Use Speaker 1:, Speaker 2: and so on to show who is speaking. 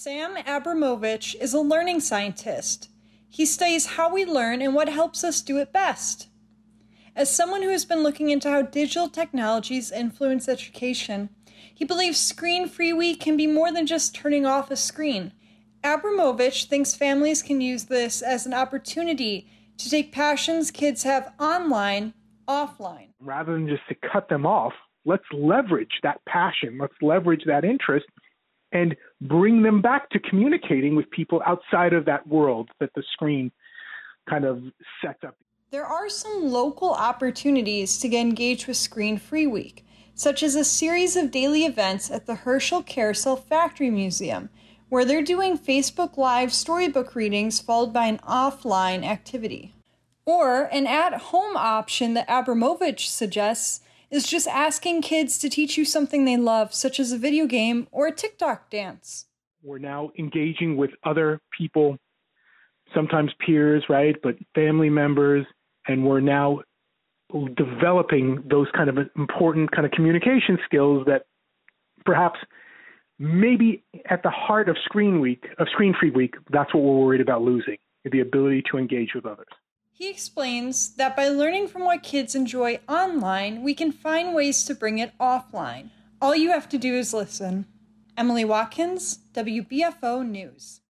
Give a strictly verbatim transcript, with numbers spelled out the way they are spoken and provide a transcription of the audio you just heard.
Speaker 1: Sam Abramovich is a learning scientist. He studies how we learn and what helps us do it best. As someone who has been looking into how digital technologies influence education, he believes Screen-Free Week can be more than just turning off a screen. Abramovich thinks families can use this as an opportunity to take passions kids have online, offline.
Speaker 2: Rather than just to cut them off, let's leverage that passion, let's leverage that interest, and bring them back to communicating with people outside of that world that the screen kind of sets up.
Speaker 1: There are some local opportunities to get engaged with Screen-Free Week, such as a series of daily events at the Herschel Carousel Factory Museum, where they're doing Facebook Live storybook readings followed by an offline activity. Or an at-home option that Abramovich suggests is just asking kids to teach you something they love, such as a video game or a TikTok dance.
Speaker 2: We're now engaging with other people, sometimes peers, right, but family members, and we're now developing those kind of important kind of communication skills that perhaps maybe at the heart of Screen Week, of Screen-Free Week, that's what we're worried about losing, the ability to engage with others.
Speaker 1: He explains that by learning from what kids enjoy online, we can find ways to bring it offline. All you have to do is listen. Emily Watkins, W B F O News.